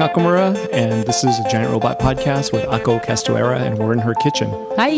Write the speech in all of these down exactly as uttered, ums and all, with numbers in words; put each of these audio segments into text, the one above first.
Nakamura, and this is a Giant Robot Podcast with Ako Castuera, and we're in her kitchen.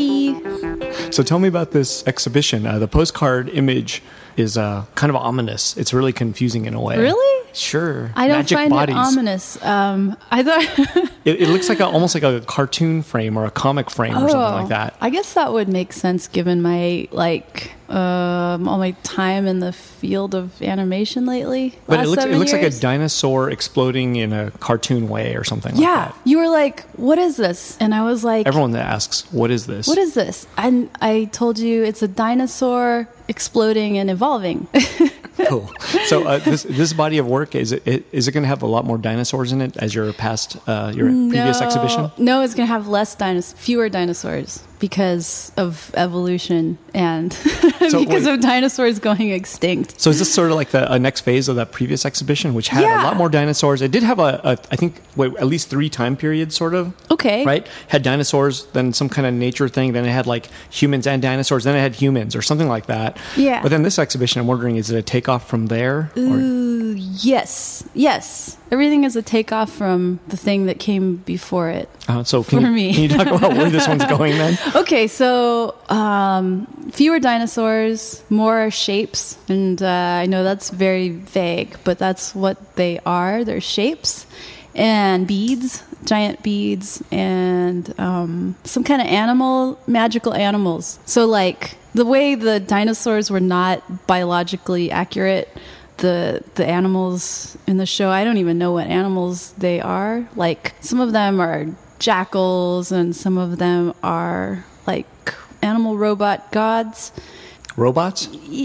Hi. So tell me about this exhibition. Uh, the postcard image is uh, kind of ominous. It's really confusing in a way. Really? Sure. I don't Magic find bodies. it ominous. Um, I thought... it, it looks like a, almost like a cartoon frame or a comic frame or oh, something like that. I guess that would make sense given my, like, um, all my time in the field of animation lately. But last it looks, it seven looks like a years. dinosaur exploding in a cartoon way or something like Yeah. that. You were like, what is this? And I was like... Everyone that asks, what is this? What is this? And I told you it's a dinosaur exploding and evolving. Cool. So uh, this this body of work, is it is it going to have a lot more dinosaurs in it as your past uh, your previous no, exhibition? No, it's going to have less dinos, fewer dinosaurs because of evolution and So because wait. of dinosaurs going extinct. So is this sort of like the uh, next phase of that previous exhibition, which had a Yeah. lot more dinosaurs? It did have a, a I think, wait, at least three time periods, sort of. Okay. Right? Had dinosaurs, then some kind of nature thing, then it had like humans and dinosaurs, then it had humans or something like that. Yeah. But then this exhibition, I'm wondering, is it a takeoff from there? Or? Ooh, yes, yes. Everything is a takeoff from the thing that came before it. Uh, so can For you, me. can you talk about where this one's going then? Okay, so um, fewer dinosaurs, more shapes, and uh, I know that's very vague, but that's what they are. They're shapes and beads, giant beads, and um, some kind of animal, magical animals. So, like the way the dinosaurs were not biologically accurate. The the animals in the show, I don't even know what animals they are. Like, some of them are jackals and some of them are like animal robot gods. Robots?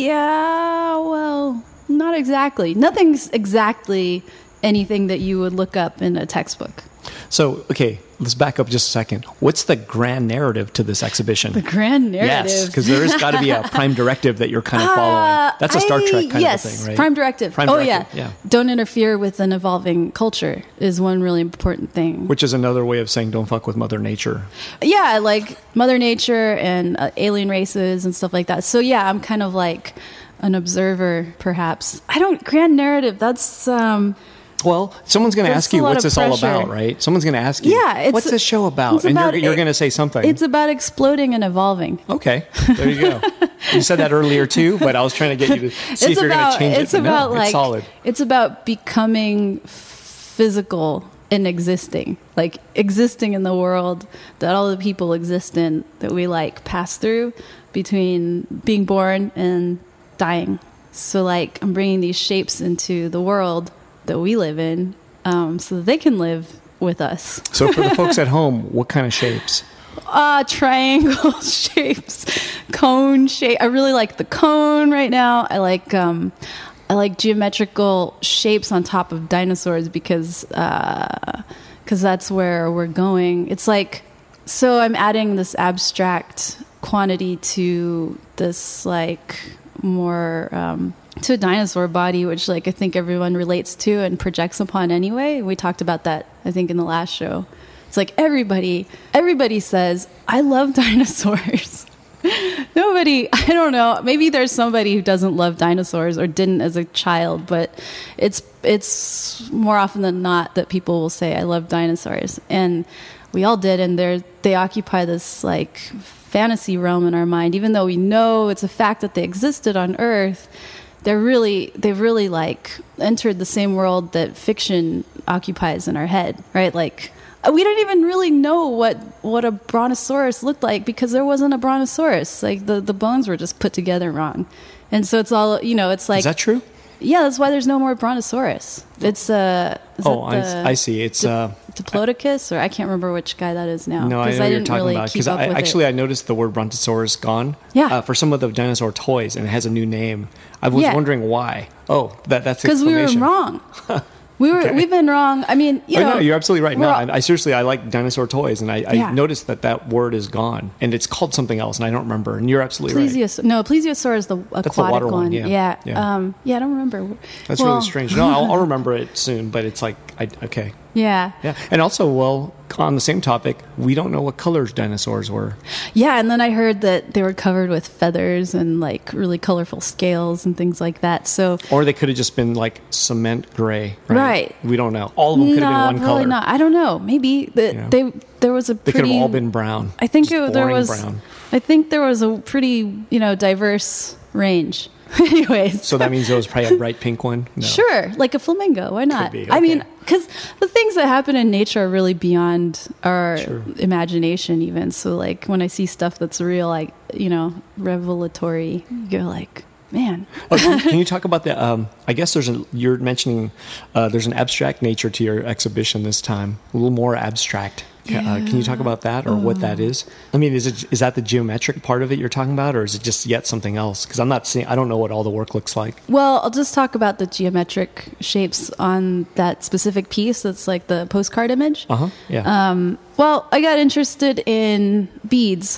Yeah, well, not exactly. Nothing's exactly anything that you would look up in a textbook. So, okay, let's back up just a second. What's the grand narrative to this exhibition? The grand narrative. Yes, because there has got to be a prime directive that you're kind of following. Uh, That's a Star I- Trek kind yes, of a thing, right? Prime directive. Prime oh, directive, yeah. yeah. Don't interfere with an evolving culture is one really important thing. Which is another way of saying don't fuck with Mother Nature. Yeah, like Mother Nature and uh, alien races and stuff like that. So, yeah, I'm kind of like an observer, perhaps. I don't... Grand narrative, that's... um Well, someone's going to That's ask you a lot what's of this all pressure. about, right? Someone's going to ask you, Yeah, it's- what's this show about? it's And about- you're, you're it- going to say something. It's about exploding and evolving. Okay, there you go. You said that earlier too, but I was trying to get you to see if you're going to change it's it. But about no, like it's solid. it's about becoming physical and existing, like existing in the world that all the people exist in, that we like pass through between being born and dying. So like I'm bringing these shapes into the world that we live in, um, so that they can live with us. So for the folks at home, what kind of shapes? Uh, triangle shapes, cone shape. I really like the cone right now. I like um, I like geometrical shapes on top of dinosaurs because uh, because that's where we're going. It's like, so I'm adding this abstract quantity to this like more um, to a dinosaur body, which like I think everyone relates to and projects upon anyway. We talked about that, I think, in the last show. It's like everybody, everybody says, I love dinosaurs. Nobody, I don't know, maybe there's somebody who doesn't love dinosaurs or didn't as a child, but it's it's more often than not that people will say, I love dinosaurs. And we all did, and they're, they occupy this like fantasy realm in our mind, even though we know it's a fact that they existed on Earth. They're really, they've really like entered the same world that fiction occupies in our head, right? Like, we don't even really know what, what a brontosaurus looked like because there wasn't a brontosaurus. Like the, the bones were just put together wrong. And so it's all, you know, it's like... Is that true? Yeah, that's why there's no more brontosaurus. It's, uh... is Oh, it I, the I see. It's... Di- uh, Diplodocus, or I can't remember which guy that is now. No, I know I what you're didn't talking really about. keep Because up I, with actually, it. I noticed the word brontosaurus gone Yeah. uh, for some of the dinosaur toys, and it has a new name. I was Yeah. wondering why. Oh, that that's the Because we were explanation. wrong. We were, Okay. We've been wrong. I mean, you Oh, know... no, you're absolutely right. we're No, all- I, I seriously, I like dinosaur toys, and I, I Yeah. noticed that that word is gone, and it's called something else, and I don't remember. And you're absolutely right. Plesiosaur. No, plesiosaur is the aquatic the water one. one, yeah. Yeah. Yeah. Um, yeah, I don't remember. That's Well, really strange. No, I'll, I'll remember it soon, but it's like, I, okay. Yeah. Yeah. And also, well, on the same topic, we don't know what colors dinosaurs were. Yeah, and then I heard that they were covered with feathers and like really colorful scales and things like that. So Or they could have just been like cement gray. Right. Right. We don't know. All of them could no, have been one probably color. not. I don't know. Maybe the, You know? they there was a They pretty. could have all been brown. I think Just it, there boring was. brown. I think there was a pretty you know diverse range. Anyways, So that means there was probably a bright pink one? No. sure, like a flamingo. Why not? be, I mean, okay. because the things that happen in nature are really beyond our Sure. imagination, even. So, like when I see stuff that's real, like you know, revelatory, you're like, man. Oh, can, can you talk about the? Um, I guess there's a. You're mentioning uh, there's an abstract nature to your exhibition this time. A little more abstract. Ca- Uh, can you talk about that or what that is? I mean, is it is that the geometric part of it you're talking about, or is it just yet something else? Because I'm not seeing. I don't know what all the work looks like. Well, I'll just talk about the geometric shapes on that specific piece. That's like the postcard image. Uh huh. Yeah. Um, well, I got interested in beads,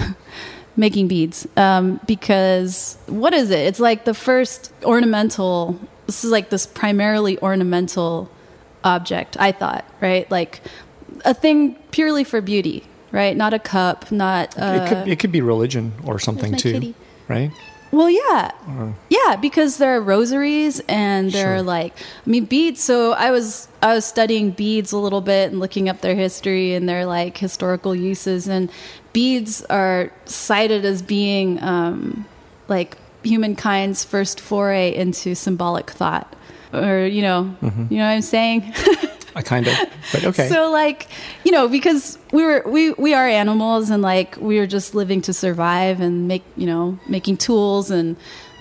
making beads, um, because what is it? It's like the first ornamental, this is like this primarily ornamental object, I thought, right? Like a thing purely for beauty, right? Not a cup, not... Uh, it could it could be religion or something my too, kitty. right? Well, yeah. Yeah, because there are rosaries and there Sure. are like, I mean, beads. So I was, I was studying beads a little bit and looking up their history and their like historical uses. And beads are cited as being um, like humankind's first foray into symbolic thought. Or, you know, Mm-hmm. you know what I'm saying? I kind of, but okay. So like, you know, because we were we we are animals and like we were just living to survive and make, you know, making tools and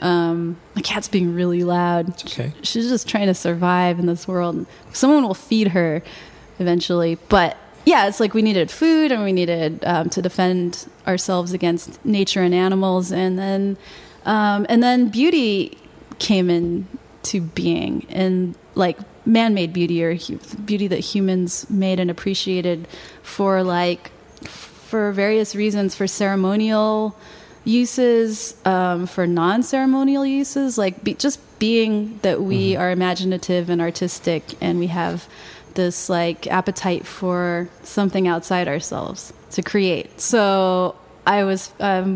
um my cat's being really loud. okay. She's just trying to survive in this world. Someone will feed her eventually. But yeah, it's like we needed food and we needed um, to defend ourselves against nature and animals, and then um, and then beauty came into being, and like man-made beauty or hu- beauty that humans made and appreciated for like for various reasons, for ceremonial uses, um, for non-ceremonial uses, like be, just being that we Mm-hmm. are imaginative and artistic and we have this like appetite for something outside ourselves to create. So I was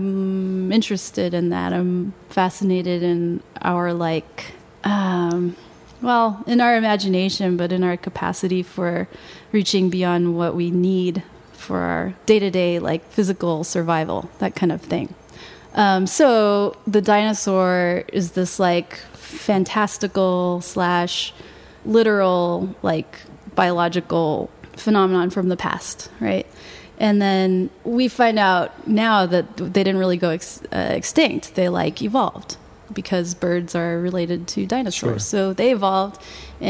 um, interested in that. I'm fascinated in our like um, well, in our imagination, but in our capacity for reaching beyond what we need for our day-to-day, like physical survival, that kind of thing. Um, so the dinosaur is this like fantastical slash literal, like biological phenomenon from the past, right? And then we find out now that they didn't really go ex- uh, extinct. They like evolved, because birds are related to dinosaurs. Sure. So they evolved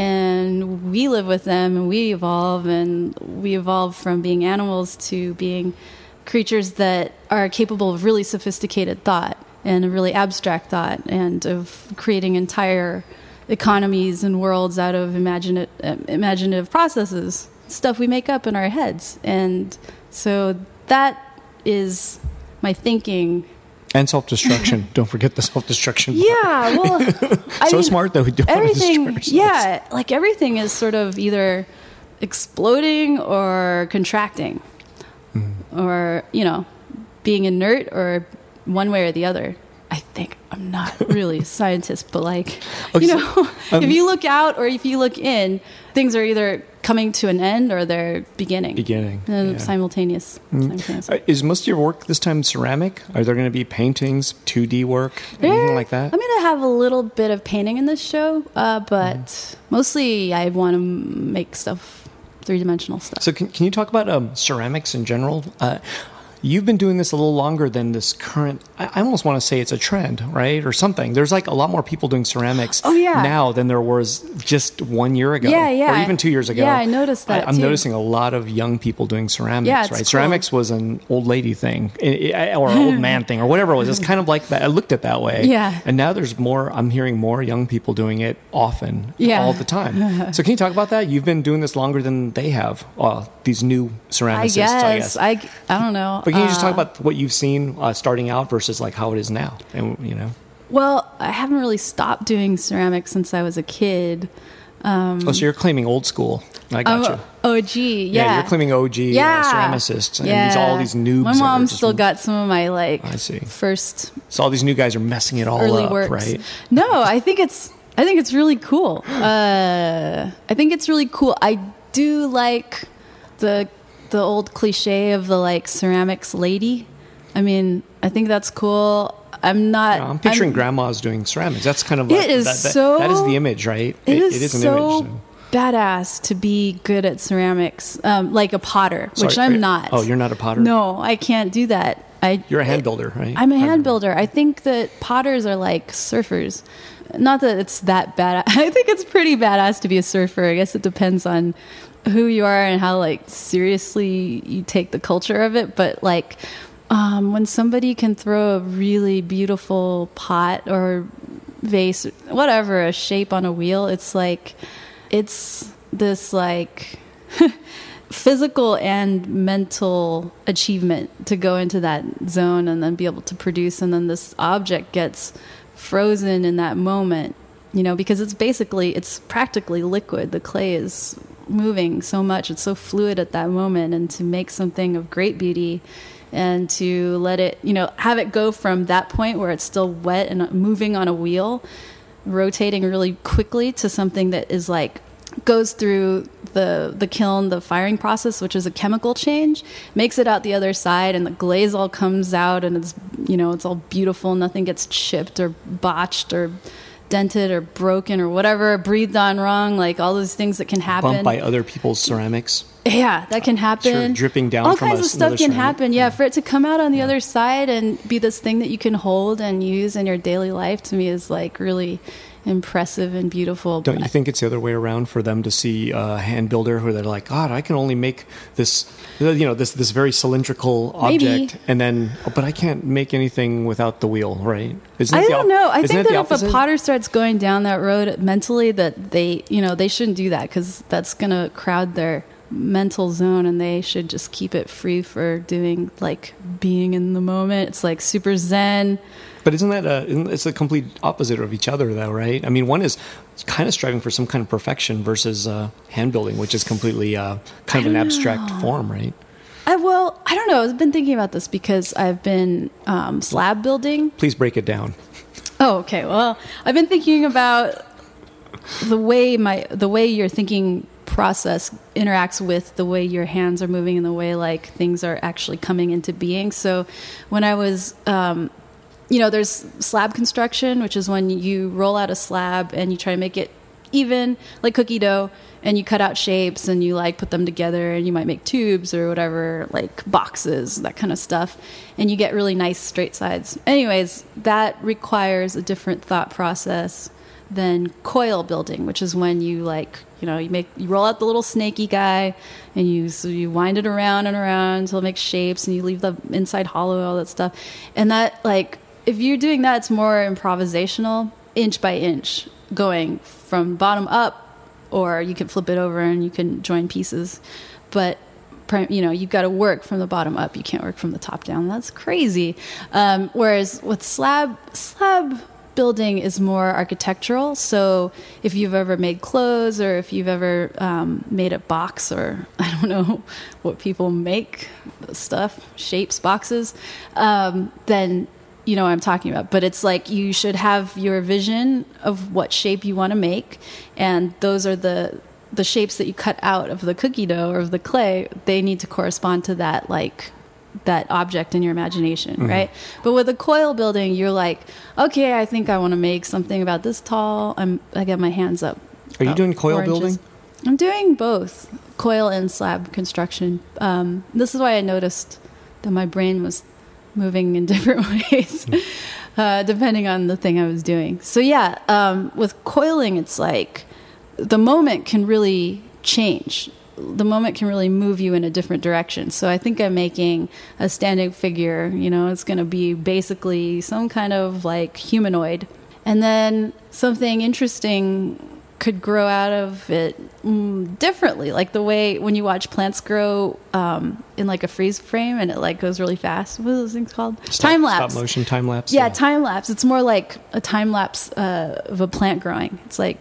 and we live with them and we evolve, and we evolve from being animals to being creatures that are capable of really sophisticated thought and a really abstract thought, and of creating entire economies and worlds out of imaginative, imaginative processes, stuff we make up in our heads. And so that is my thinking. And self-destruction. Don't forget the self-destruction part. Yeah, well, I So mean, smart that we don't want to destroy everything. ourselves. Yeah, like everything is sort of either exploding or contracting, Mm-hmm. or you know, being inert, or one way or the other. I think I'm not really a scientist, but like, Okay, you so, know, um, if you look out or if you look in, things are either coming to an end or they're beginning. Beginning, And yeah. simultaneous. simultaneous. Uh, Is most of your work this time ceramic? Are there going to be paintings, two D work, anything There- like that? I'm going to have a little bit of painting in this show, uh, but Mm-hmm. mostly I want to make stuff, three-dimensional stuff. So can, can you talk about um, ceramics in general? Uh, you've been doing this a little longer than this current, I, I almost want to say it's a trend, right? Or something. There's like a lot more people doing ceramics Oh, yeah. now than there was just one year ago. Yeah, yeah. Or even two years ago. Yeah, I noticed that, I, I'm too. noticing a lot of young people doing ceramics, Yeah, it's right? cool. Ceramics was an old lady thing i- i- or an old man thing or whatever it was. It's kind of like that. I looked at that way. Yeah. And now there's more, I'm hearing more young people doing it often, Yeah. all the time. So can you talk about that? You've been doing this longer than they have, uh, these new I ceramicists, guess. I guess. I, I don't know. But can you just talk Uh, about what you've seen uh, starting out versus like how it is now? And you know, Well, I haven't really stopped doing ceramics since I was a kid. Um, oh, so you're claiming old school. I got oh, you. O G, yeah. Yeah, you're claiming O G yeah. uh, ceramicists. And yeah. these, all these noobs. My mom still got some of my, like, I see. first So all these new guys are messing it all early up, works. right? No, I think it's, I think it's really cool. Uh, I think it's really cool. I do like the, the old cliche of the, like, ceramics lady. I mean, I think that's cool. I'm not. Yeah, I'm picturing I'm, grandmas doing ceramics. That's kind of like, it is that, that, so. that is the image, right? It, it is, it is an so image. So. badass to be good at ceramics, um, like a potter, Sorry, which I'm you, not. Oh, you're not a potter? No, I can't do that. I. You're a hand builder, right? I'm a hand builder. I think that potters are like surfers. Not that it's that bad. I think it's pretty badass to be a surfer. I guess it depends on who you are and how like seriously you take the culture of it. But like. Um, when somebody can throw a really beautiful pot or vase, whatever, a shape on a wheel, it's like, it's this like physical and mental achievement to go into that zone and then be able to produce. And then this object gets frozen in that moment, you know, because it's basically, it's practically liquid. The clay is moving so much. It's so fluid at that moment. And to make something of great beauty and to let it, you know, have it go from that point where it's still wet and moving on a wheel, rotating really quickly to something that is like, goes through the the kiln, the firing process, which is a chemical change, makes it out the other side, and the glaze all comes out, and it's, you know, it's all beautiful. Nothing gets chipped or botched or dented or broken or whatever, breathed on wrong, like all those things that can happen. Bumped by other people's ceramics. Yeah, that can happen. Sure, dripping down all from kinds a, of stuff can ceramic. happen. Yeah, yeah, for it to come out on the yeah. other side and be this thing that you can hold and use in your daily life, to me is like really impressive and beautiful. Don't you think it's the other way around for them to see a hand builder who they're like, God, I can only make this, you know, this this very cylindrical object, Maybe. and then, oh, but I can't make anything without the wheel, right? Isn't I it the don't op- know. I isn't think it the that if a opposite? potter starts going down that road mentally, that they, you know, they shouldn't do that because that's going to crowd their mental zone, and they should just keep it free for doing like being in the moment. It's like super zen. But isn't that a, isn't, it's a complete opposite of each other, though, right? I mean, one is kind of striving for some kind of perfection versus uh, hand building, which is completely uh, kind of an abstract know. form, right? I well, I don't know. I've been thinking about this because I've been um, slab building. Please break it down. Oh, okay. Well, I've been thinking about the way my the way your thinking process interacts with the way your hands are moving and the way like things are actually coming into being. So when I was um, you know, there's slab construction, which is when you roll out a slab and you try to make it even, like cookie dough, and you cut out shapes and you like put them together, and you might make tubes or whatever, like boxes, that kind of stuff, and you get really nice straight sides. Anyways, that requires a different thought process than coil building, which is when you like, you know, you make you roll out the little snaky guy, and you so you wind it around and around until it makes shapes, and you leave the inside hollow, all that stuff. And that, like, if you're doing that, it's more improvisational, inch by inch, going from bottom up, or you can flip it over and you can join pieces. But you know, you've got to work from the bottom up. You can't work from the top down. That's crazy. Um, whereas with slab slab building is more architectural. So if you've ever made clothes, or if you've ever um, made a box, or I don't know what people make, stuff, shapes, boxes, um, then you know what I'm talking about. But it's like you should have your vision of what shape you want to make, and those are the the shapes that you cut out of the cookie dough or of the clay. They need to correspond to that, like that object in your imagination, mm-hmm. right? But with a coil building, you're like, okay, I think I want to make something about this tall. I'm I got my hands up. Are you doing coil building? I'm doing both coil and slab construction. Um, this is why I noticed that my brain was moving in different ways, uh, depending on the thing I was doing. So yeah, um, with coiling, it's like the moment can really change. The moment can really move you in a different direction. So I think I'm making a standing figure, you know, it's going to be basically some kind of like humanoid. And then something interesting could grow out of it mm, differently, like the way when you watch plants grow um, in like a freeze frame, and it like goes really fast. What are those things called? Stop, time lapse. Stop motion time lapse. Yeah, yeah, time lapse. It's more like a time lapse uh, of a plant growing. It's like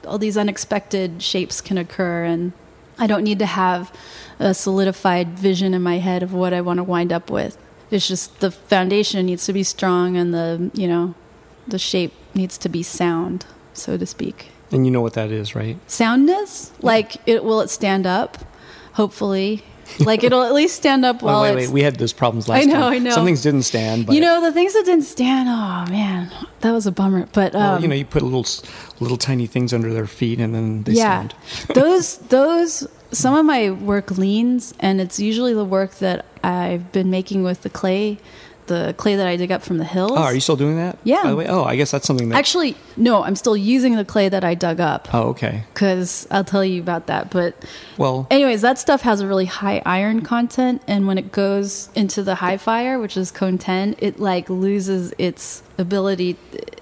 all these unexpected shapes can occur, and I don't need to have a solidified vision in my head of what I want to wind up with. It's just the foundation needs to be strong, and the, you know, the shape needs to be sound, so to speak. And you know what that is, right? Soundness? Like, it will it stand up? Hopefully. Like, it'll at least stand up while wait, wait, it's... wait. We had those problems last I know, time. I know. Some things didn't stand. But you know, the things that didn't stand, oh, man, that was a bummer. But, um, well, you know, you put little little tiny things under their feet and then they yeah. stand. those, those, some of my work leans, and it's usually the work that I've been making with the clay, the clay that I dig up from the hills. Oh, are you still doing that? Yeah. By the way, oh, I guess that's something that... Actually, no, I'm still using the clay that I dug up. Oh, okay. Because I'll tell you about that. But well, anyways, that stuff has a really high iron content, and when it goes into the high fire, which is cone ten, it like loses its ability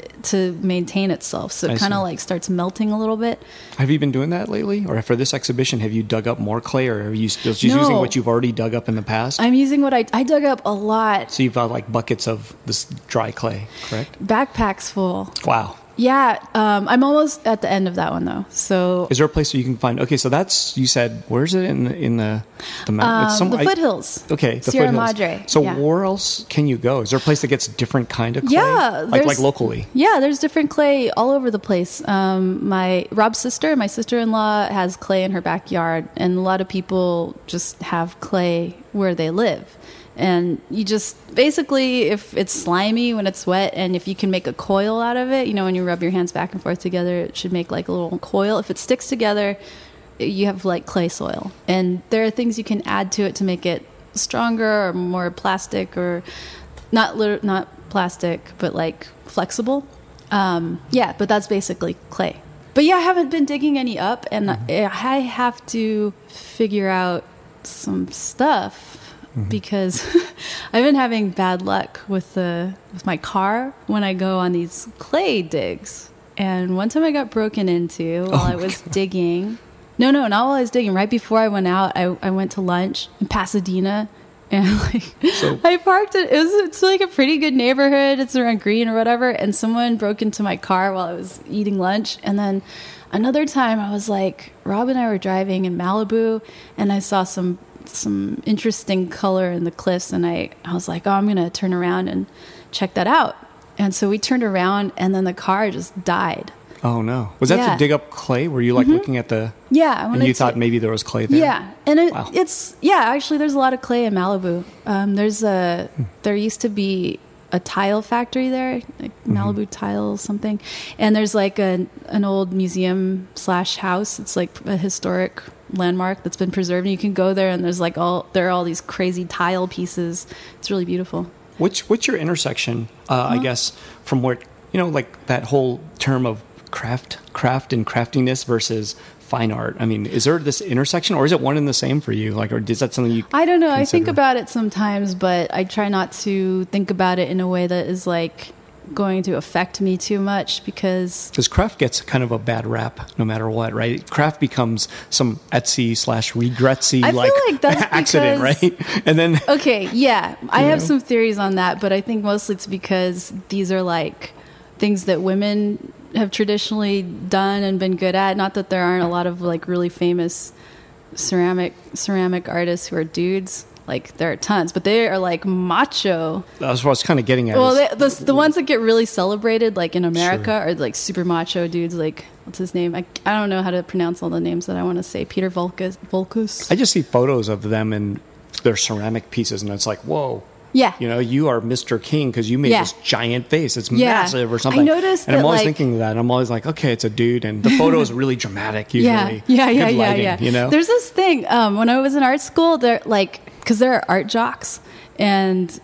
to maintain itself. So it kind of like starts melting a little bit. Have you been doing that lately? Or for this exhibition, have you dug up more clay, or are you just no. using what you've already dug up in the past? I'm using what I, I dug up a lot. So you've got like buckets of this dry clay, correct? Backpacks full. Wow. Yeah, um, I'm almost at the end of that one though. So, is there a place where you can find? Okay, so that's you said. Where's it in the in the the mountain? Um, some, the I, foothills. Okay, the Sierra foothills. Madre. So yeah. where else can you go? Is there a place that gets different kind of clay? Yeah, like like locally. Yeah, there's different clay all over the place. Um, my Rob's sister, my sister-in-law, has clay in her backyard, and a lot of people just have clay where they live. And you just basically, if it's slimy when it's wet, and if you can make a coil out of it, you know, when you rub your hands back and forth together, it should make like a little coil. If it sticks together, you have like clay soil. And there are things you can add to it to make it stronger or more plastic, or not lit- not plastic, but like flexible. Um, yeah, but that's basically clay. But yeah, I haven't been digging any up, and mm-hmm. I have to figure out some stuff. Mm-hmm. Because I've been having bad luck with the with my car when I go on these clay digs. And one time I got broken into while oh I was God. digging. No, no, not while I was digging. Right before I went out, I, I went to lunch in Pasadena. And like so, I parked it. It was it's like a pretty good neighborhood. It's around Green or whatever. And someone broke into my car while I was eating lunch. And then another time I was like, Rob and I were driving in Malibu, and I saw some some interesting color in the cliffs, and I, I was like, oh, I'm gonna turn around and check that out. And so we turned around, and then the car just died. Oh no. Was that yeah. to dig up clay? Were you like mm-hmm. looking at the yeah and you thought maybe there was clay there? Yeah. And it, wow. it's yeah actually there's a lot of clay in Malibu. Um, there's a hmm. there used to be a tile factory there, like Malibu mm-hmm. Tile something, and there's like a, an old museum slash house. It's like a historic landmark that's been preserved, and you can go there, and there's like all there are all these crazy tile pieces. It's really beautiful. Which what's your intersection? Uh, uh-huh. I guess from where you know, like that whole term of craft, craft and craftiness versus fine art. I mean, is there this intersection, or is it one and the same for you? Like, or is that something you? I don't know. Consider? I think about it sometimes, but I try not to think about it in a way that is like going to affect me too much, because because craft gets kind of a bad rap no matter what, right? Craft becomes some Etsy slash regretsy I like, feel like that's accident, because, right? And then okay, yeah, I have know? some theories on that, but I think mostly it's because these are like things that women have traditionally done and been good at. Not that there aren't a lot of like really famous ceramic ceramic artists who are dudes. Like there are tons, but they are like macho. That's what I was kind of getting at. Well, they, the the ones that get really celebrated, like in America, sure. are like super macho dudes. Like what's his name? I, I don't know how to pronounce all the names that I want to say. Peter Volkus. Volkus. I just see photos of them and their ceramic pieces, and it's like, whoa. Yeah. You know, you are Mister King because you made yeah. this giant face. It's yeah. massive or something. I noticed and I'm that, always like, thinking that. I'm always like, okay, it's a dude. And the photo is really dramatic usually. Yeah, yeah, yeah, Good yeah, lighting, yeah. You know? There's this thing. Um, when I was in art school, there like, because there are art jocks. And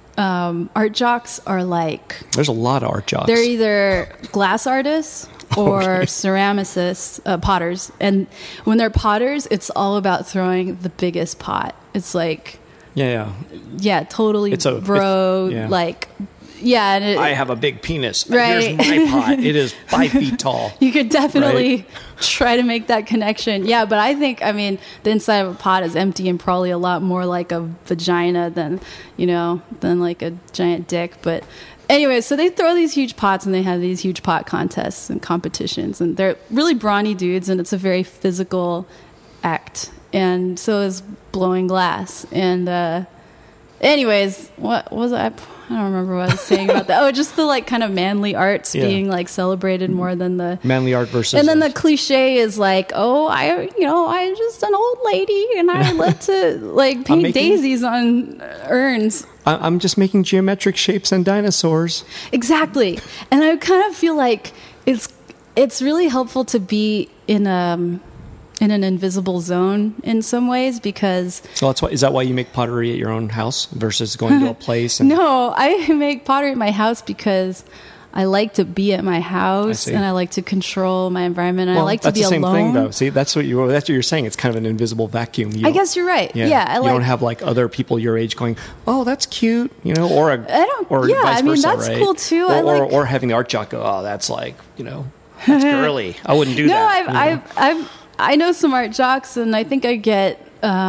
um, art jocks are like... There's a lot of art jocks. They're either glass artists or okay. ceramicists, uh, potters. And when they're potters, it's all about throwing the biggest pot. It's like... Yeah, yeah. Yeah, totally it's a, bro, it's, yeah. like... yeah, and it, I have a big penis. Right. Here's my pot. It is five feet tall. You could definitely Right? try to make that connection. Yeah, but I think, I mean, the inside of a pot is empty and probably a lot more like a vagina than, you know, than like a giant dick. But anyway, so they throw these huge pots and they have these huge pot contests and competitions. And they're really brawny dudes and it's a very physical act. And so is blowing glass. And uh, anyways, what was I... I don't remember what I was saying about that. Oh, just the like kind of manly arts Yeah. being like celebrated more than the Manly art versus. and then the cliche is like, oh, I, you know, I'm just an old lady and I love to like paint making- daisies on urns. I- I'm just making geometric shapes and dinosaurs. Exactly. And I kind of feel like it's it's really helpful to be in um in an invisible zone in some ways because Well, that's why. Is that why you make pottery at your own house versus going to a place? And, no, I make pottery at my house because I like to be at my house see. and I like to control my environment and Well, I like to that's be the same alone. thing, though. See, that's what you. That's what you're saying. It's kind of an invisible vacuum. You I don't- guess you're right. Yeah, I you like don't have like other people your age going, "Oh, that's cute," you know, or a, I don't- or yeah, vice I mean, versa, that's right? cool, too. Or, I or, like- or having the art jock go, "Oh, that's like, you know, that's girly. I wouldn't do no, that." I've, you know? I've, I've, I know some art jocks, and I think I get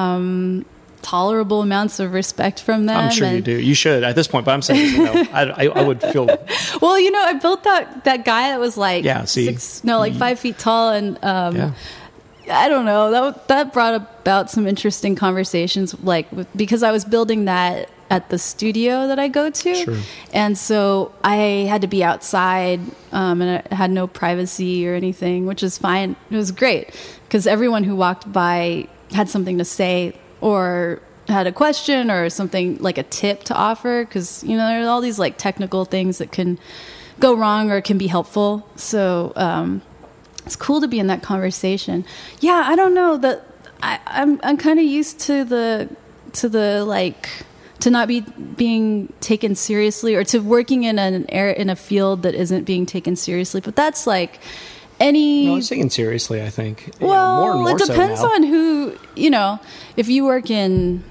um, tolerable amounts of respect from them. I'm sure and, you do. You should at this point, but I'm saying, you know, I, I, I would feel. Well, you know, I built that that guy that was like Yeah, see? six, no, like five feet tall, and um, Yeah. I don't know. That that brought about some interesting conversations, like with, because I was building that at the studio that I go to, Sure. and so I had to be outside, um, and I had no privacy or anything, which is fine. It was great because everyone who walked by had something to say or had a question or something like a tip to offer because you know there are all these like technical things that can go wrong or can be helpful. So. Um, It's cool to be in that conversation. Yeah, I don't know that I, I'm I'm kind of used to the to the like to not be being taken seriously or to working in an air in a field that isn't being taken seriously. But that's like any. No, it's taken seriously. I think. You know, well, more and more it depends so now. on who you know. If you work in,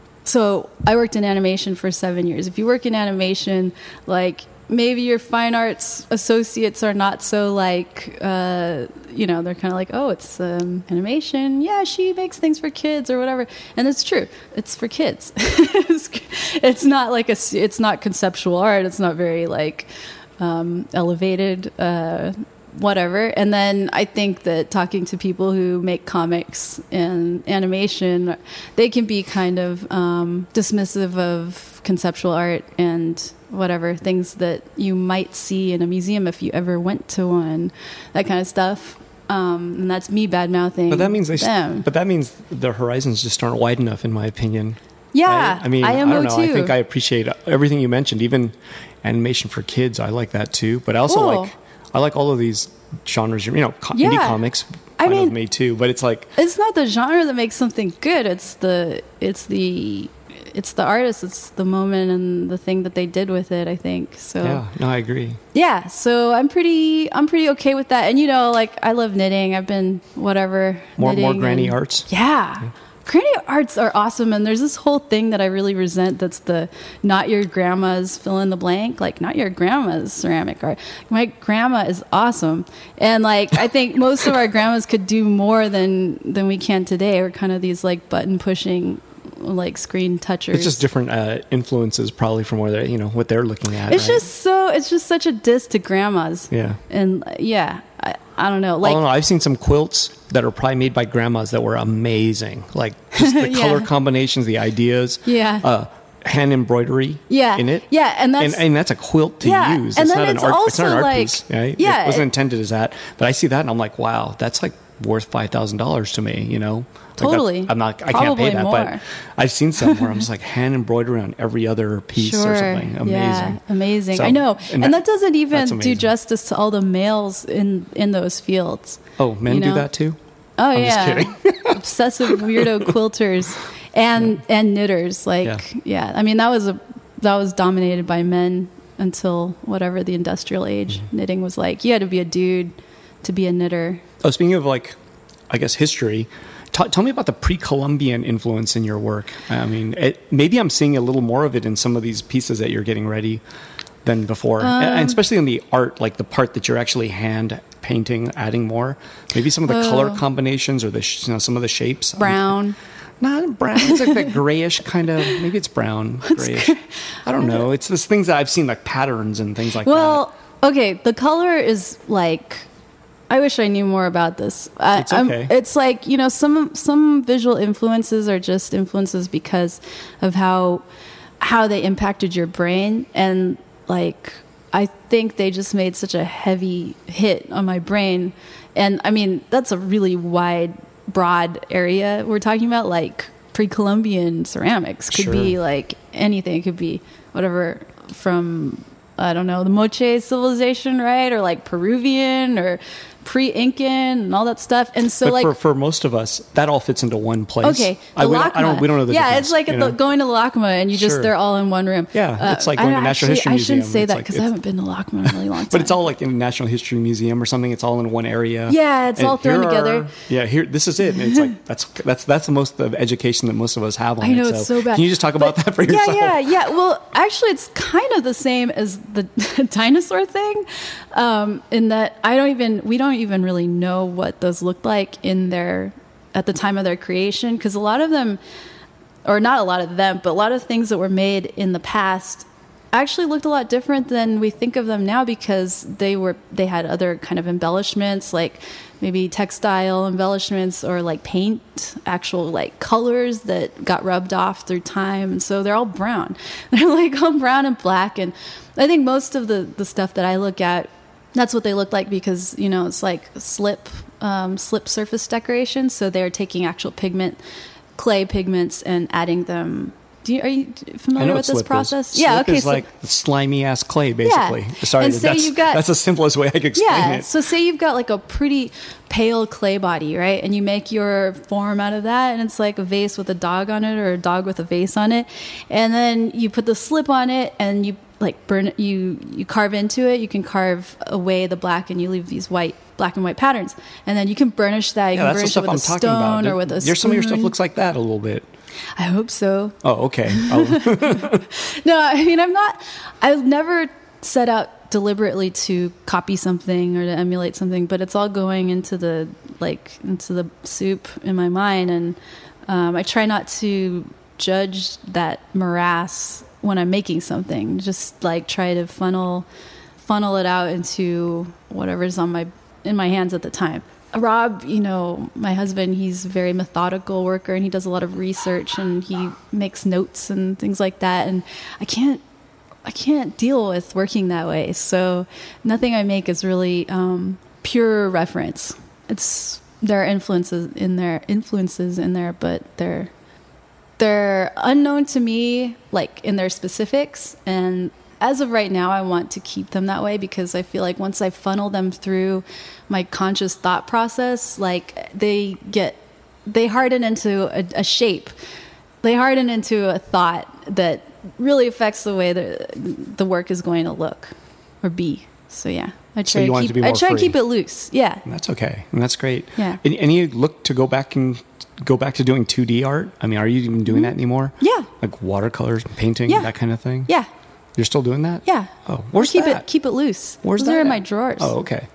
so I worked in animation for seven years. If you work in animation, like. Maybe your fine arts associates are not so like, uh, you know, they're kind of like, oh, it's um, animation. Yeah, she makes things for kids or whatever. And it's true. It's for kids. it's, it's not like a, it's not conceptual art. It's not very like um, elevated, uh, whatever. And then I think that talking to people who make comics and animation, they can be kind of um, dismissive of conceptual art and whatever things that you might see in a museum if you ever went to one, that kind of stuff. Um, and that's me bad mouthing. But that means they. them. But that means the horizons just aren't wide enough, in my opinion. Yeah, Right? I mean, I I M O don't know. I too. think I appreciate everything you mentioned, even animation for kids. I like that too. But I also Cool. like I like all of these genres. You know, co- Yeah. indie comics. I Fine with mean- me too. But it's like It's not the genre that makes something good. It's the it's the it's the artist. It's the moment and the thing that they did with it. I think so. yeah. No, I agree. Yeah, so I'm pretty I'm pretty okay with that. And you know, like I love knitting. I've been whatever More more knitting granny and- arts. Yeah. Granny arts are awesome, and there's this whole thing that I really resent that's the not your grandma's fill in the blank, like not your grandma's ceramic art. My grandma is awesome. And like I think most of our grandmas could do more than than we can today. We're kind of these like button pushing like screen touchers. It's just different uh, influences, probably from where they, you know, what they're looking at. It's right? just so it's just such a diss to grandmas. yeah. And uh, yeah, I, I don't know. I Like don't know. I've seen some quilts that are probably made by grandmas that were amazing. Like just the Yeah. color combinations, the ideas. Yeah. Uh, hand embroidery. Yeah. In it. Yeah, and that's- and, and that's a quilt to Yeah, use. and It's then not an it's art. It's not an also art like- piece. Right? yeah, It wasn't it- intended as that. But I see that and I'm like, wow, that's like worth five thousand dollars to me. You know. Like that's- Totally. I'm not. I Probably can't pay that. more. But I've seen some where I'm just like hand embroidery on every other piece or something. Amazing. Yeah, amazing. So- I know. and And, that- that, doesn't even that's do amazing. justice to all the males in in those fields. Oh, men you do know? that too. Oh I'm just yeah. kidding. Obsessive weirdo quilters and and knitters. Like Yeah. yeah. I mean that was a that was dominated by men until whatever the industrial age. Mm-hmm. Knitting was like you had to be a dude to be a knitter. Oh, speaking of like, I guess history. T- tell me about the pre-Columbian influence in your work. I mean, it, maybe I'm seeing a little more of it in some of these pieces that you're getting ready. than before, Um, and and especially in the art, like the part that you're actually hand painting, adding more. Maybe some of the Oh. color combinations or the sh- you know some of the shapes. Brown. Not brown. It's like that grayish kind of. Maybe it's brown, grayish. I don't know. It's these things that I've seen, like patterns and things like Well, okay, the color is like. I wish I knew more about this. I, It's okay. I'm, it's like, you know, some some visual influences are just influences because of how how they impacted your brain, and like I think they just made such a heavy hit on my brain. And I mean, that's a really wide, broad area we're talking about. Like pre-Columbian ceramics could Sure. be like anything. It could be whatever from, I don't know, the Moche civilization, right? Or like Peruvian or pre-Incan and all that stuff. And so But like, for, for most of us, that all fits into one place. okay, the I, we, don't, LACMA. I don't. We don't know the yeah, difference. it's like you at know? the, going to LACMA and you just Sure. they're all in one room. Yeah, it's like I going don't to Natural actually, History I shouldn't Museum. say It's that like- because I it's- haven't been to LACMA in a really long time. But it's all like in a Natural History Museum or something. It's all in one area. Yeah, it's And all thrown here together. are- yeah, here. This is it. And it's like that's that's that's the most of education that most of us have on I know it. it's so bad. Can you just talk about But- that for yeah, yourself? Yeah, yeah, Well, actually, it's kind of the same as the dinosaur thing, um, in that I don't even we don't even really know what those looked like in their at the time of their creation, because a lot of them, or not a lot of them, but a lot of things that were made in the past actually looked a lot different than we think of them now, because they were they had other kind of embellishments, like maybe textile embellishments or like paint, actual like colors that got rubbed off through time, and so they're all brown. They're like all brown and black, and I think most of the the stuff that I look at, that's what they look like, because you know it's like slip um, slip surface decoration. So they're taking actual pigment, clay pigments, and adding them. Do you, are you I familiar know with what this slip process? Is. Yeah, Slip okay. is so, like slimy ass clay, basically. Sorry, And say that's, you've got- that's the simplest way I could explain yeah. it. So say you've got like a pretty pale clay body, right? And you make your form out of that, and it's like a vase with a dog on it, or a dog with a vase on it. And then you put the slip on it, and you like burn it, you you carve into it. You can carve away the black, and you leave these white, black and white patterns. And then you can burnish that. You Yeah, can that's the burnish it stuff with I'm a talking about. stone or with a Your, some of your stuff spoon. looks like that a little bit. I hope so. Oh, okay. Oh, No, I mean, I'm not, I've never set out deliberately to copy something or to emulate something, but it's all going into the, like, into the soup in my mind. And um, I try not to judge that morass when I'm making something, just like try to funnel, funnel it out into whatever's on my, in my hands at the time. Rob, you know, my husband, he's a very methodical worker, and he does a lot of research, and he makes notes and things like that. And I can't, I can't deal with working that way. So nothing I make is really um, pure reference. It's there are influences in there, influences in there, but they're they're unknown to me, like in their specifics. And as of right now, I want to keep them that way, because I feel like once I funnel them through my conscious thought process, like they get, they harden into a, a shape. They harden into a thought that really affects the way the the work is going to look or be. So yeah, I So try you to want it keep. to be I more try to free. keep it loose. Yeah. and that's okay. And that's great. Yeah. And, and you look to go back and go back to doing two D art? I mean, are you even doing that anymore? Yeah. Like watercolors, painting, Yeah. that kind of thing? Yeah. You're still doing that? Yeah. Oh, where's keep that? it keep it loose. Where's Those that are in at? my drawers. Oh, okay.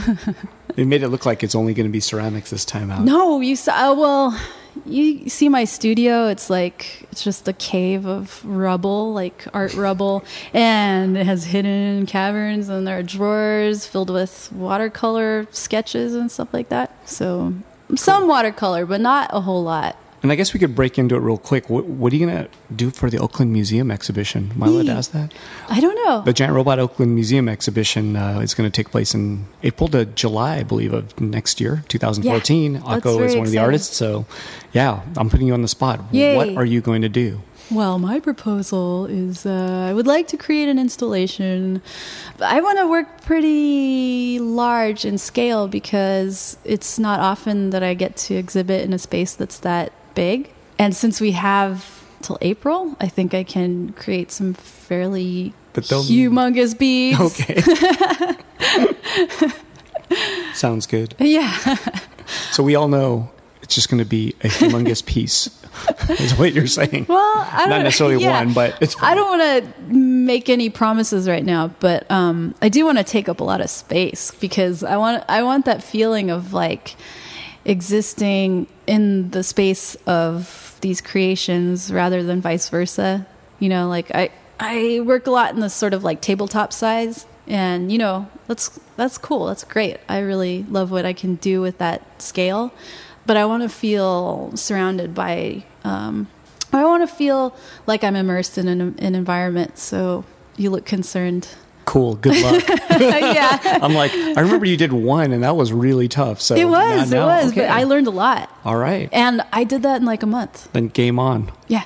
It made it look like it's only going to be ceramics this time out. No, you saw. Uh, well, you see my studio. It's like it's just a cave of rubble, like art rubble, and it has hidden caverns, and there are drawers filled with watercolor sketches and stuff like that. So some watercolor, but not a whole lot. And I guess we could break into it real quick. What, what are you going to do for the Oakland Museum exhibition? Am I allowed to Me? ask that? I don't know. The Giant Robot Oakland Museum exhibition uh, is going to take place in April to July, I believe, of next year, twenty fourteen. Yeah, that's Akko is very one of the exciting. artists. So, yeah, I'm putting you on the spot. Yay. What are you going to do? Well, my proposal is uh, I would like to create an installation. I want to work pretty large in scale, because it's not often that I get to exhibit in a space that's that big. And since we have till April, I think I can create some fairly But they'll- humongous beads. Okay. Sounds good. Yeah. So we all know it's just going to be a humongous piece, is what you're saying. Well, I don't Not necessarily yeah. one, but it's fine. I don't want to make any promises right now, but um, I do want to take up a lot of space because I want I want that feeling of like existing in the space of these creations rather than vice versa. You know, like I I work a lot in this sort of like tabletop size, and you know, that's that's cool. That's great. I really love what I can do with that scale, but I want to feel surrounded by um, I want to feel like I'm immersed in an, an environment. So you look concerned. Cool. Good luck. Yeah. I'm like, I remember you did one and that was really tough. So It was, now, it was, okay. but I learned a lot. All right. And I did that in like a month. Then game on. Yeah.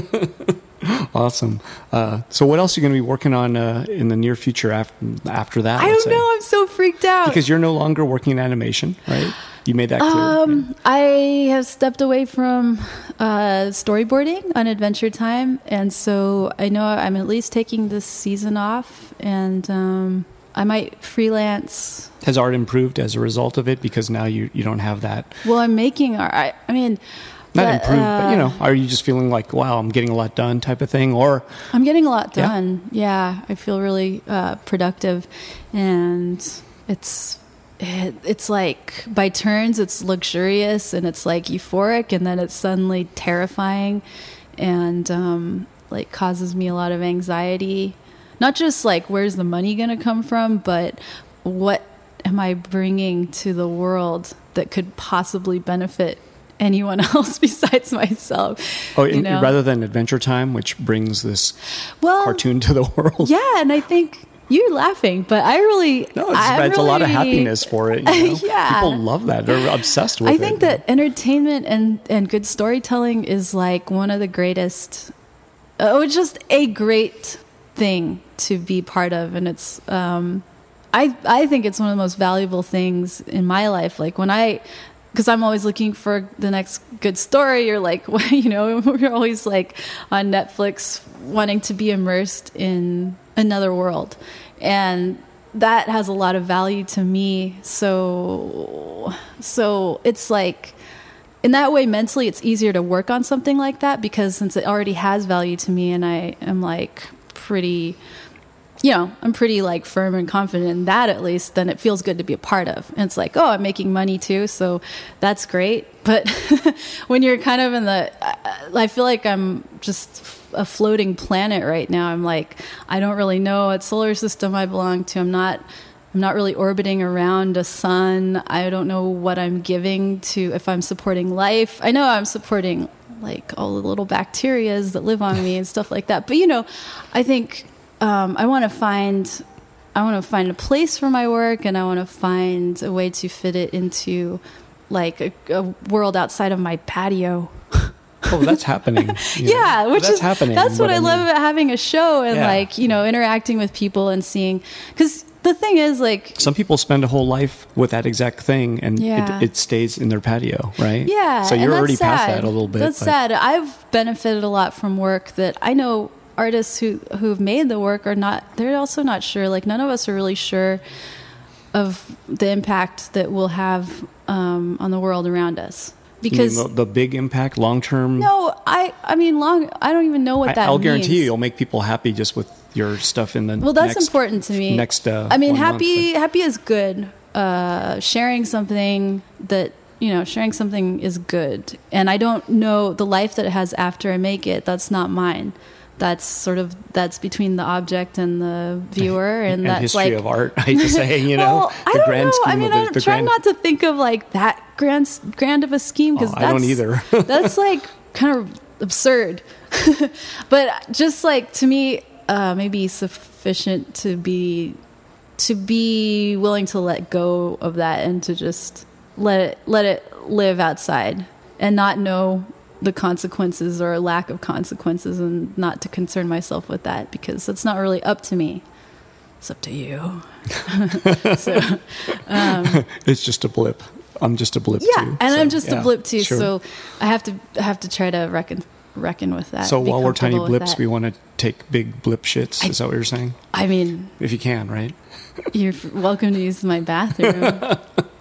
Awesome. Uh, so what else are you going to be working on uh, in the near future after, after that? I let's don't say? know. I'm so freaked out. Because you're no longer working in animation, right? You made that clear. Um, I have stepped away from uh, storyboarding on Adventure Time, and so I know I'm at least taking this season off, and um, I might freelance. Has art improved as a result of it? Because now you, you don't have that. Well, I'm making art. I, I mean, Not but, improved, uh, but you know, are you just feeling like, wow, I'm getting a lot done type of thing? Or I'm getting a lot Yeah. done. Yeah, I feel really uh, productive, and it's it, it's like by turns it's luxurious and it's like euphoric, and then it's suddenly terrifying, and um, like causes me a lot of anxiety. Not just like where's the money going to come from, but what am I bringing to the world that could possibly benefit anyone else besides myself? oh, you in, know? rather than Adventure Time, which brings this well, cartoon to the world. Yeah, and I think you're laughing, but I really No, it's, I'm it's a lot of really- happiness for it. You know? Yeah. People love that. They're obsessed with it. I think that entertainment and, and good storytelling is like one of the greatest, oh, it's just a great thing to be part of. And it's, um, I, I think it's one of the most valuable things in my life. Like when I, because I'm always looking for the next good story, or like, you know, we're always like on Netflix wanting to be immersed in another world. And that has a lot of value to me. So, so it's like, in that way, mentally, it's easier to work on something like that because since it already has value to me, and I am like pretty, you know, I'm pretty like firm and confident in that at least, then it feels good to be a part of. And it's like, oh, I'm making money too, so that's great. But when you're kind of in the, I feel like I'm just a floating planet right now. I'm like, I don't really know what solar system I belong to. I'm not, I'm not really orbiting around a sun. I don't know what I'm giving to, if I'm supporting life. I know I'm supporting like all the little bacterias that live on me and stuff like that. But you know, I think um, I want to find, I want to find a place for my work, and I want to find a way to fit it into like a, a world outside of my patio. Oh, that's happening. You know? Yeah, which that's is happening. That's what but I, mean, love about having a show and Yeah. like, you know, interacting with people and seeing, because the thing is like, Some people spend a whole life with that exact thing, and Yeah. it, it stays in their patio, right? yeah. So and you're that's already past sad. that a little bit. That's but- sad. I've benefited a lot from work that I know artists who who've made the work are not. They're also not sure. Like none of us are really sure of the impact that we'll have um, on the world around us. You mean Because the, the big impact, long term. no, I I mean long. I don't even know what I, that I'll means. guarantee you, you'll make people happy just with your stuff in the. Well, that's next, important to me. Next, uh, I mean, one month, happy happy is good. Uh, sharing something that you know, sharing something is good, and I don't know the life that it has after I make it. That's not mine. That's sort of that's between the object and the viewer, and, and that's history like of art. I hate to say, you know, well, I the don't grand know. scheme I mean, of I'm the, the trying grand. not to think of like that grand grand of a scheme because Oh, I don't either. that's like kind of absurd. But just like to me, uh, maybe sufficient to be to be willing to let go of that and to just let it let it live outside and not know the consequences or lack of consequences, and not to concern myself with that because it's not really up to me. It's up to you. So, um, It's just a blip. I'm just a blip yeah, too. and so, I'm just yeah, a blip too. sure. So I have to I have to try to reckon reckon with that. So be while we're tiny comfortable with blips, that. we want to take big blip shits. Is that what you're saying? I mean, If you can, right? you're f- welcome to use my bathroom.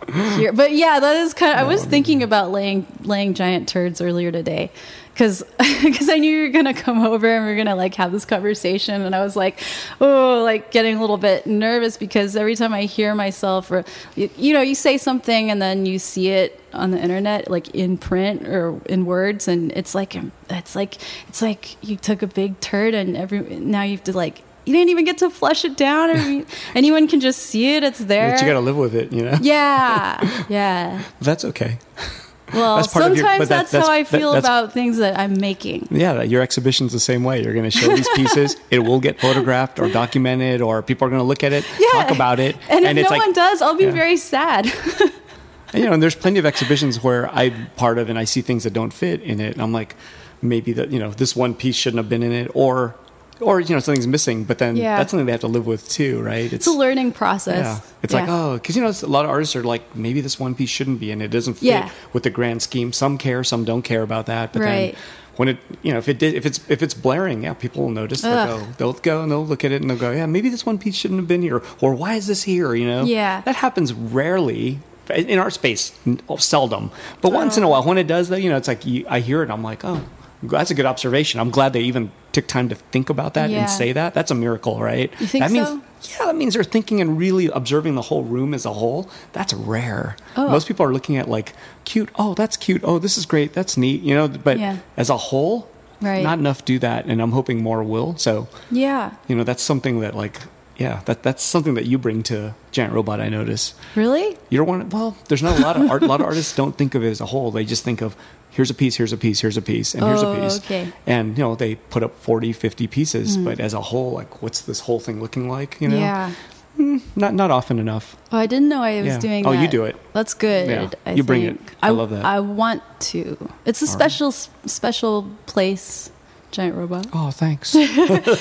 here. But yeah, that is kind of, I was thinking about laying laying giant turds earlier today. Because I knew you were going to come over and we are going to like have this conversation. And I was like, oh, like getting a little bit nervous because every time I hear myself or, you, you know, you say something and then you see it on the internet, like in print or in words. And it's like, it's like, it's like you took a big turd and every, now you have to like, you didn't even get to flush it down. Or anyone can just see it. It's there. But you got to live with it, you know? Yeah. Yeah. That's okay. Well, that's part sometimes of your, but that's, that, that's how I feel that, about things that I'm making. Yeah, your exhibition's the same way. You're going to show these pieces. It will get photographed or documented, or people are going to look at it, yeah. talk about it. And, and if it's no like, one does, I'll be yeah. very sad. And, you know, and there's plenty of exhibitions where I'm part of and I see things that don't fit in it. And I'm like, maybe that, you know, this one piece shouldn't have been in it, or or you know something's missing, but then yeah. that's something they have to live with too, right? It's, it's a learning process. Yeah, it's yeah. like, oh, because you know a lot of artists are like, maybe this one piece shouldn't be in it. It doesn't fit yeah. with the grand scheme. Some care, some don't care about that. But right. then when it, you know, if it did, if it's if it's blaring, yeah, people will notice. They'll go, they'll go and they'll look at it and they'll go, yeah, maybe this one piece shouldn't have been here, or why is this here? You know, yeah, that happens rarely. In our space, seldom. But once oh. in a while, when it does, though, you know, it's like you, I hear it and I'm like, oh, that's a good observation. I'm glad they even took time to think about that yeah. and say that. That's a miracle, right? You think that means, so? Yeah, that means they're thinking and really observing the whole room as a whole. That's rare. Oh. Most people are looking at like, cute, oh, that's cute. Oh, this is great. That's neat. You know, but yeah. as a whole, right. not enough do that. And I'm hoping more will. So, yeah, you know, that's something that like, yeah, that that's something that you bring to Giant Robot, I notice. Really? You don't want to, well, there's not a lot of art. A lot of artists don't think of it as a whole. They just think of, here's a piece, here's a piece, here's a piece, and here's oh, a piece. Okay. And, you know, they put up forty, fifty pieces, mm. but as a whole, like, what's this whole thing looking like, you know? Yeah. Mm, not not often enough. Oh, I didn't know I was yeah. doing oh, that. Oh, you do it. That's good. Yeah. I you bring think. it. I, I love that. I want to. It's a All special, right. special place. Giant Robot. Oh, thanks. No,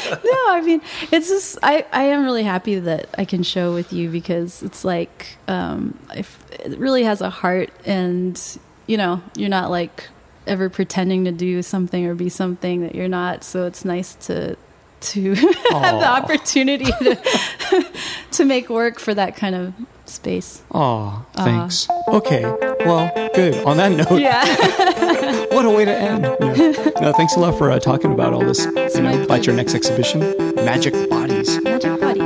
I mean, it's just, I, I am really happy that I can show with you because it's like, um, if, it really has a heart and, you know, you're not like ever pretending to do something or be something that you're not. So it's nice to, to have the opportunity to, to make work for that kind of space. Oh, thanks. Uh, okay. Well, good. On that note. Yeah. What a way to end. Yeah. No, thanks a lot for uh, talking about all this, you know, about your next exhibition, Magic Bodies. Magic Bodies.